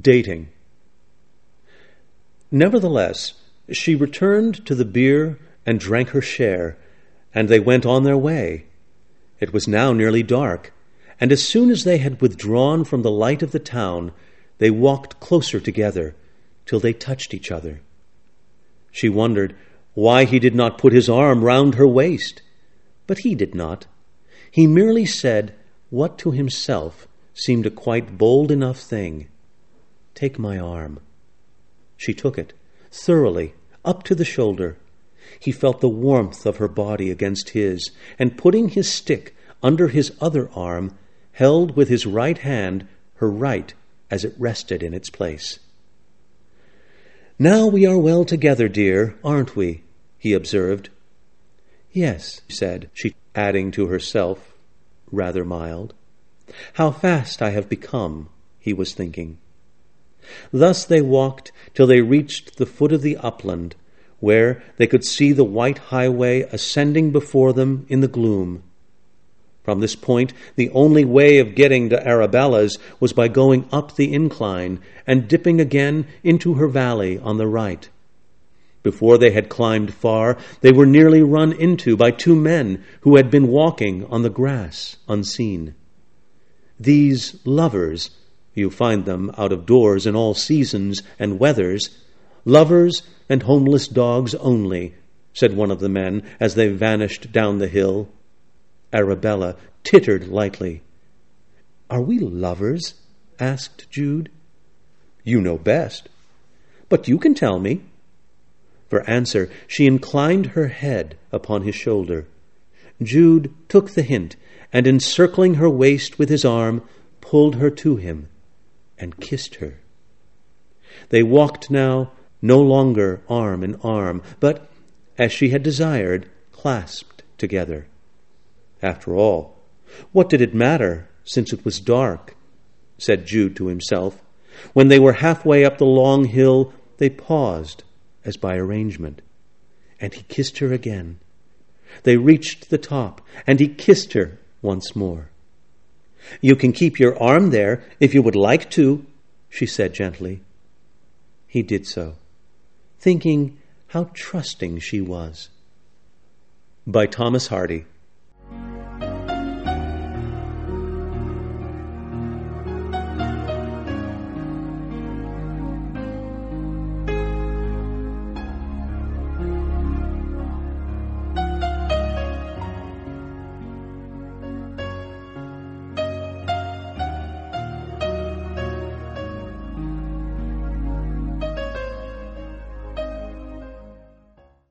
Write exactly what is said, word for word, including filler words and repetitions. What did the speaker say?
Dating. Nevertheless, she returned to the beer and drank her share, and they went on their way. It was now nearly dark, and as soon as they had withdrawn from the light of the town, they walked closer together till they touched each other. She wondered why he did not put his arm round her waist, but he did not. He merely said what to himself seemed a quite bold enough thing. "Take my arm." She took it, thoroughly, up to the shoulder. He felt the warmth of her body against his, and putting his stick under his other arm, held with his right hand her right as it rested in its place. "Now we are well together, dear, aren't we?" he observed. "Yes," said she, adding to herself, rather mild. "How fast I have become," he was thinking. Thus they walked till they reached the foot of the upland, where they could see the white highway ascending before them in the gloom. From this point, the only way of getting to Arabella's was by going up the incline and dipping again into her valley on the right. Before they had climbed far, they were nearly run into by two men who had been walking on the grass unseen. These lovers, you find them out of doors in all seasons and weathers, lovers and homeless dogs only, said one of the men as they vanished down the hill. Arabella tittered lightly. "Are we lovers?" asked Jude. "You know best. But you can tell me." For answer, she inclined her head upon his shoulder. Jude took the hint, and encircling her waist with his arm, pulled her to him and kissed her. They walked now no longer arm in arm, but, as she had desired, clasped together. After all, what did it matter, since it was dark? Said Jude to himself. When they were halfway up the long hill, they paused, as by arrangement, and he kissed her again. They reached the top, and he kissed her once more. "You can keep your arm there if you would like to," she said gently. He did so, thinking how trusting she was. By Thomas Hardy.